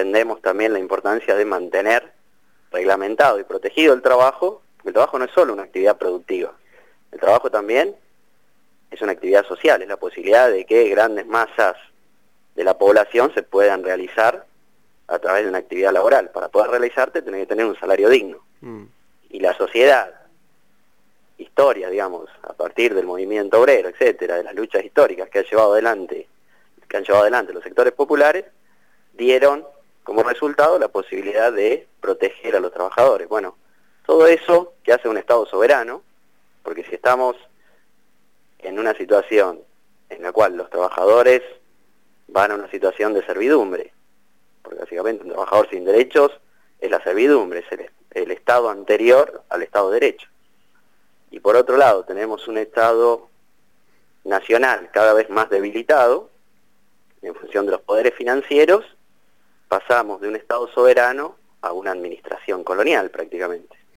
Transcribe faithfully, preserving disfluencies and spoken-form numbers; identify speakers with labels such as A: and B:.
A: entendemos también la importancia de mantener reglamentado y protegido el trabajo, porque el trabajo no es solo una actividad productiva, el trabajo también es una actividad social, es la posibilidad de que grandes masas de la población se puedan realizar a través de una actividad laboral. Para poder realizarte tenés que tener un salario digno. Mm. Y la sociedad, historia, digamos, a partir del movimiento obrero, etcétera, de las luchas históricas que ha llevado adelante, que han llevado adelante los sectores populares, dieron como resultado la posibilidad de proteger a los trabajadores. Bueno, todo eso que hace un Estado soberano, porque si estamos en una situación en la cual los trabajadores van a una situación de servidumbre, porque básicamente un trabajador sin derechos es la servidumbre, es el, el Estado anterior al Estado de Derecho. Y por otro lado tenemos un Estado nacional cada vez más debilitado, en función de los poderes financieros, pasamos de un Estado soberano a una administración colonial prácticamente.